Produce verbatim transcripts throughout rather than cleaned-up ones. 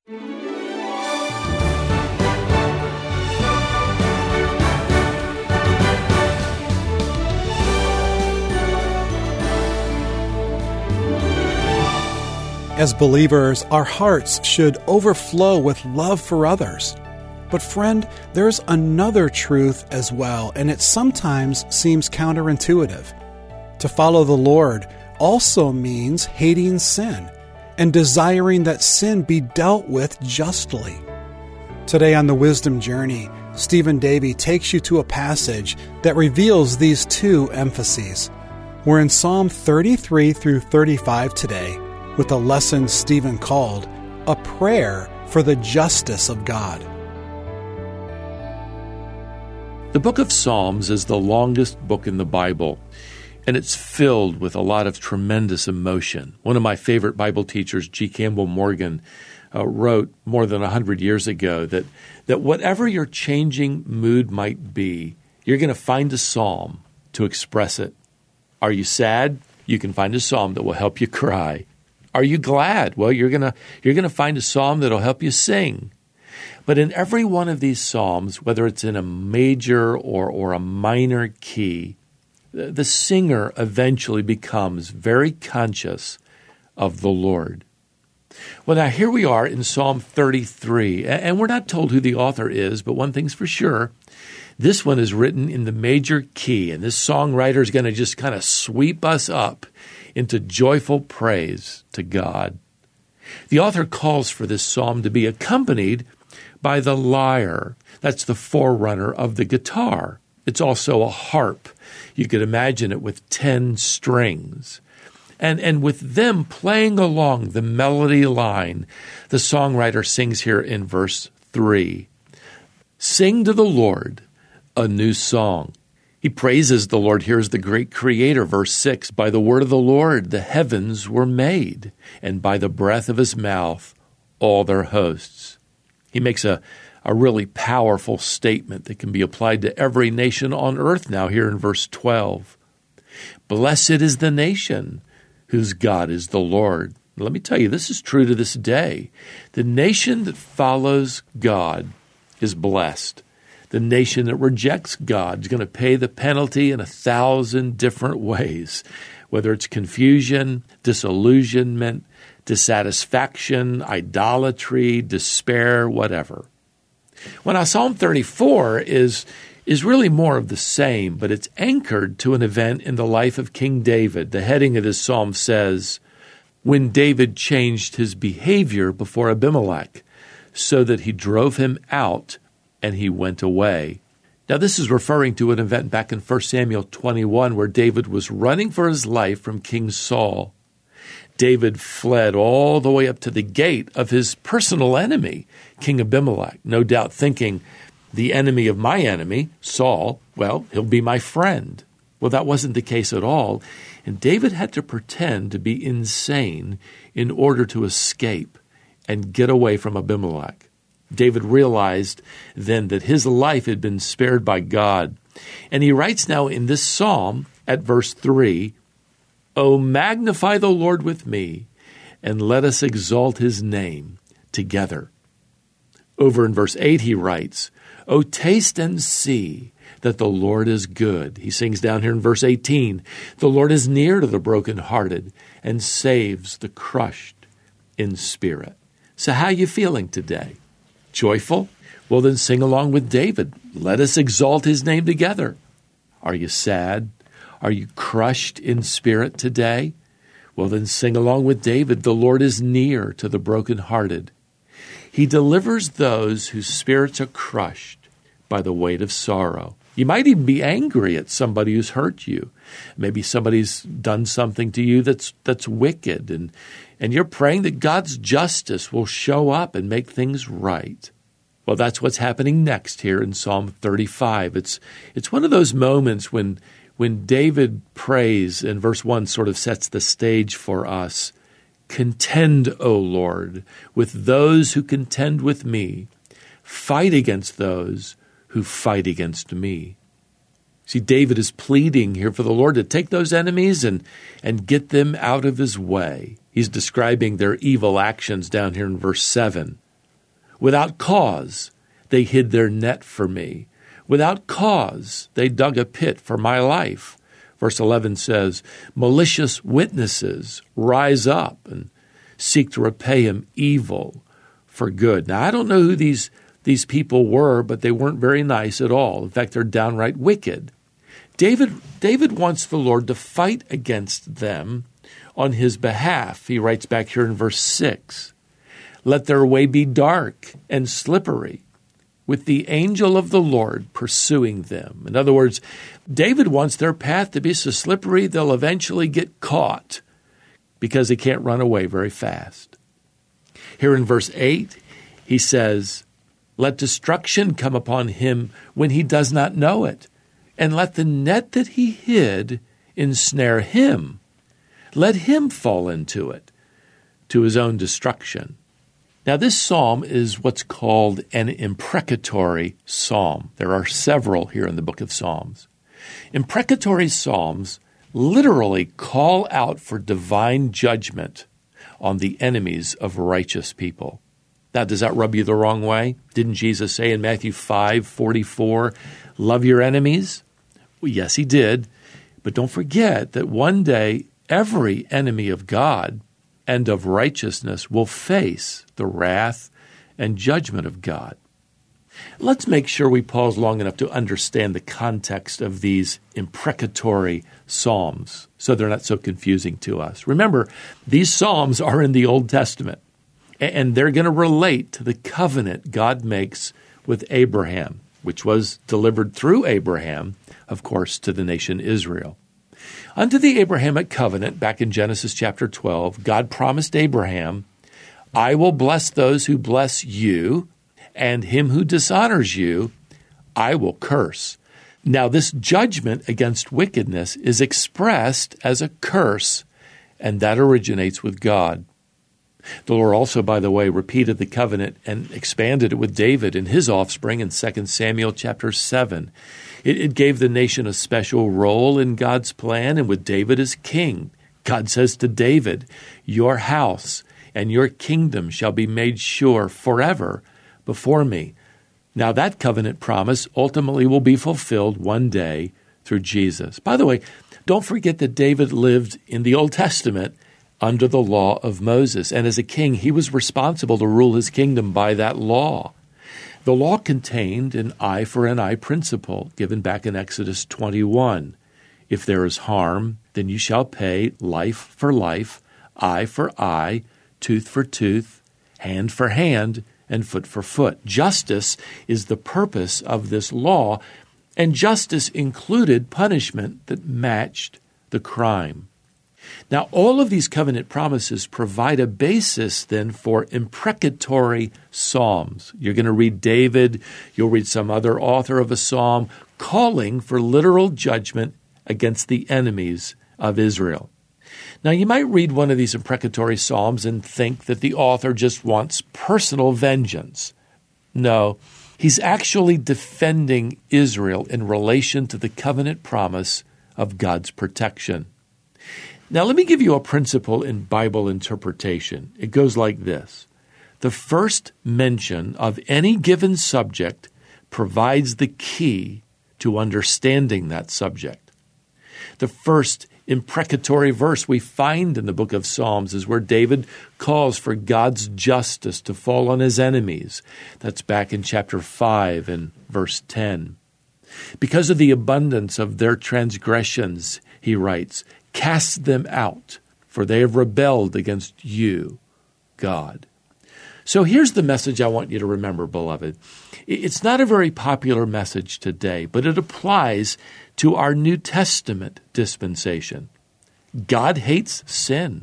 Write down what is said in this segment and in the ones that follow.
As believers, our hearts should overflow with love for others. But friend, there's another truth as well, and it sometimes seems counterintuitive. To follow the Lord also means hating sin and desiring that sin be dealt with justly. Today on the Wisdom Journey, Stephen Davey takes you to a passage that reveals these two emphases. We're in Psalm thirty-three through thirty-five today, with a lesson Stephen called A Prayer for the Justice of God. The book of Psalms is the longest book in the Bible, and it's filled with a lot of tremendous emotion. One of my favorite Bible teachers, G. Campbell Morgan, uh, wrote more than one hundred years ago that, that whatever your changing mood might be, you're going to find a psalm to express it. Are you sad? You can find a psalm that will help you cry. Are you glad? Well, you're going to you're going to find a psalm that will help you sing. But in every one of these psalms, whether it's in a major or, or a minor key, the, the singer eventually becomes very conscious of the Lord. Well, now here we are in Psalm thirty-three, and we're not told who the author is, but one thing's for sure. This one is written in the major key, and this songwriter is going to just kind of sweep us up into joyful praise to God. The author calls for this psalm to be accompanied by the lyre. That's the forerunner of the guitar. It's also a harp. You could imagine it with ten strings. And, and with them playing along the melody line, the songwriter sings here in verse three. Sing to the Lord a new song. He praises the Lord here as the great creator. Verse six, by the word of the Lord the heavens were made, and by the breath of his mouth all their hosts. He makes a, a really powerful statement that can be applied to every nation on earth now here in verse twelve. Blessed is the nation whose God is the Lord. Let me tell you, this is true to this day. The nation that follows God is blessed. The nation that rejects God is going to pay the penalty in a thousand different ways, whether it's confusion, disillusionment, dissatisfaction, idolatry, despair, whatever. Well, now Psalm thirty-four is, is really more of the same, but it's anchored to an event in the life of King David. The heading of this psalm says, when David changed his behavior before Abimelech, so that he drove him out and he went away. Now, this is referring to an event back in First Samuel twenty-one where David was running for his life from King Saul. David fled all the way up to the gate of his personal enemy, King Abimelech, no doubt thinking, the enemy of my enemy, Saul, well, he'll be my friend. Well, that wasn't the case at all, and David had to pretend to be insane in order to escape and get away from Abimelech. David realized then that his life had been spared by God. And he writes now in this psalm at verse three, O magnify the Lord with me, and let us exalt his name together. Over in verse eight he writes, O taste and see that the Lord is good. He sings down here in verse eighteen, the Lord is near to the brokenhearted and saves the crushed in spirit. So how are you feeling today? Joyful? Well, then sing along with David. Let us exalt his name together. Are you sad? Are you crushed in spirit today? Well, then sing along with David. The Lord is near to the brokenhearted. He delivers those whose spirits are crushed by the weight of sorrow. You might even be angry at somebody who's hurt you. Maybe somebody's done something to you that's that's wicked, and, and you're praying that God's justice will show up and make things right. Well, that's what's happening next here in Psalm thirty-five. It's it's one of those moments when when David prays, and verse one sort of sets the stage for us. Contend, O Lord, with those who contend with me. Fight against those who fight against me. See, David is pleading here for the Lord to take those enemies and, and get them out of his way. He's describing their evil actions down here in verse seven. Without cause, they hid their net for me. Without cause, they dug a pit for my life. Verse eleven says, malicious witnesses rise up and seek to repay him evil for good. Now, I don't know who these, these people were, but they weren't very nice at all. In fact, they're downright wicked. David, David wants the Lord to fight against them on his behalf. He writes back here in verse six, let their way be dark and slippery, with the angel of the Lord pursuing them. In other words, David wants their path to be so slippery they'll eventually get caught because they can't run away very fast. Here in verse eight, he says, let destruction come upon him when he does not know it, and let the net that he hid ensnare him. Let him fall into it, to his own destruction. Now, this psalm is what's called an imprecatory psalm. There are several here in the book of Psalms. Imprecatory psalms literally call out for divine judgment on the enemies of righteous people. Now, does that rub you the wrong way? Didn't Jesus say in Matthew five forty-four, love your enemies? Well, yes, he did. But don't forget that one day every enemy of God and of righteousness will face the wrath and judgment of God. Let's make sure we pause long enough to understand the context of these imprecatory psalms so they're not so confusing to us. Remember, these psalms are in the Old Testament, and they're going to relate to the covenant God makes with Abraham, which was delivered through Abraham, of course, to the nation Israel. Under the Abrahamic covenant, back in Genesis chapter twelve, God promised Abraham, I will bless those who bless you, and him who dishonors you, I will curse. Now, this judgment against wickedness is expressed as a curse, and that originates with God. The Lord also, by the way, repeated the covenant and expanded it with David and his offspring in Second Samuel chapter seven. It, it gave the nation a special role in God's plan, and with David as king, God says to David, your house and your kingdom shall be made sure forever before me. Now that covenant promise ultimately will be fulfilled one day through Jesus. By the way, don't forget that David lived in the Old Testament under the law of Moses, and as a king, he was responsible to rule his kingdom by that law. The law contained an eye for an eye principle given back in Exodus twenty-one. If there is harm, then you shall pay life for life, eye for eye, tooth for tooth, hand for hand, and foot for foot. Justice is the purpose of this law, and justice included punishment that matched the crime. Now, all of these covenant promises provide a basis then for imprecatory psalms. You're going to read David, you'll read some other author of a psalm calling for literal judgment against the enemies of Israel. Now, you might read one of these imprecatory psalms and think that the author just wants personal vengeance. No, he's actually defending Israel in relation to the covenant promise of God's protection. Now, let me give you a principle in Bible interpretation. It goes like this. The first mention of any given subject provides the key to understanding that subject. The first imprecatory verse we find in the book of Psalms is where David calls for God's justice to fall on his enemies. That's back in chapter five and verse ten. Because of the abundance of their transgressions, he writes, cast them out, for they have rebelled against you, God. So here's the message I want you to remember, beloved. It's not a very popular message today, but it applies to our New Testament dispensation. God hates sin.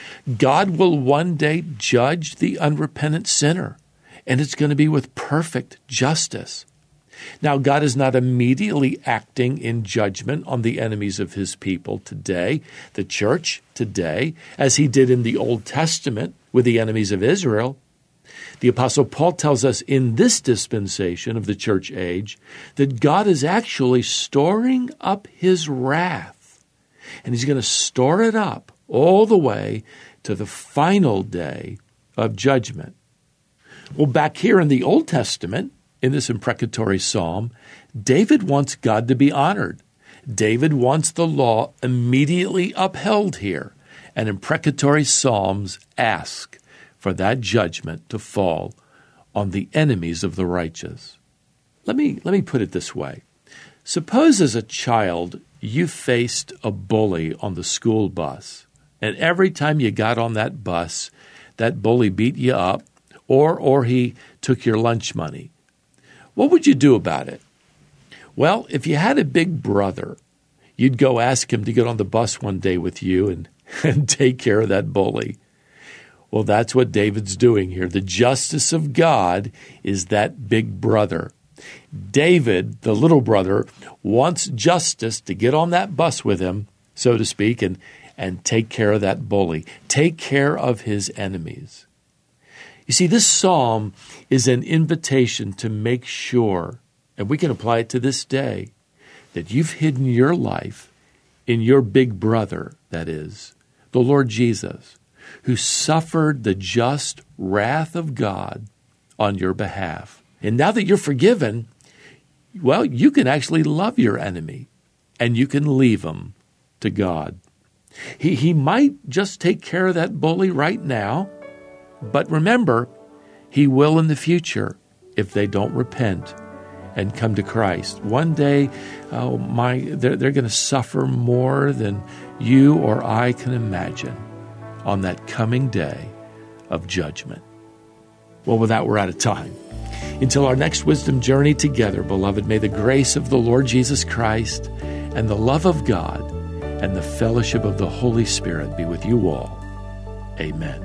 God will one day judge the unrepentant sinner, and it's going to be with perfect justice. Now, God is not immediately acting in judgment on the enemies of his people today, the church today, as he did in the Old Testament with the enemies of Israel. The Apostle Paul tells us in this dispensation of the church age that God is actually storing up his wrath, and he's going to store it up all the way to the final day of judgment. Well, back here in the Old Testament, in this imprecatory psalm, David wants God to be honored. David wants the law immediately upheld here. And imprecatory psalms ask for that judgment to fall on the enemies of the righteous. Let me, let me put it this way. Suppose as a child you faced a bully on the school bus, and every time you got on that bus, that bully beat you up, or, or he took your lunch money. What would you do about it? Well, if you had a big brother, you'd go ask him to get on the bus one day with you and, and take care of that bully. Well, that's what David's doing here. The justice of God is that big brother. David, the little brother, wants justice to get on that bus with him, so to speak, and, and take care of that bully. Take care of his enemies. You see, this psalm is an invitation to make sure, and we can apply it to this day, that you've hidden your life in your big brother, that is, the Lord Jesus, who suffered the just wrath of God on your behalf. And now that you're forgiven, well, you can actually love your enemy, and you can leave him to God. He, he might just take care of that bully right now, but remember, he will in the future if they don't repent and come to Christ. One day, oh my, they're, they're going to suffer more than you or I can imagine on that coming day of judgment. Well, with that, we're out of time. Until our next wisdom journey together, beloved, may the grace of the Lord Jesus Christ and the love of God and the fellowship of the Holy Spirit be with you all. Amen.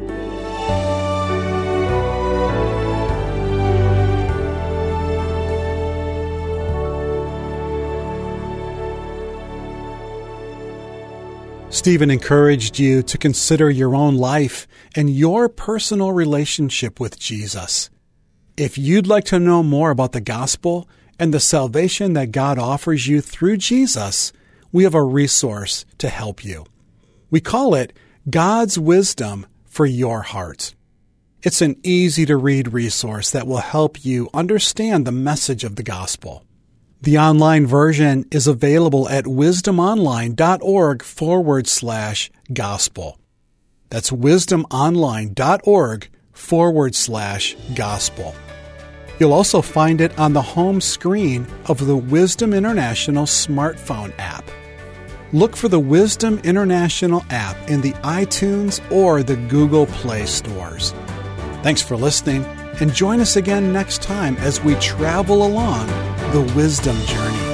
Stephen encouraged you to consider your own life and your personal relationship with Jesus. If you'd like to know more about the gospel and the salvation that God offers you through Jesus, we have a resource to help you. We call it God's Wisdom for Your Heart. It's an easy-to-read resource that will help you understand the message of the gospel. The online version is available at wisdomonline.org forward slash gospel. That's wisdomonline.org forward slash gospel. You'll also find it on the home screen of the Wisdom International smartphone app. Look for the Wisdom International app in the iTunes or the Google Play stores. Thanks for listening, and join us again next time as we travel along the wisdom journey.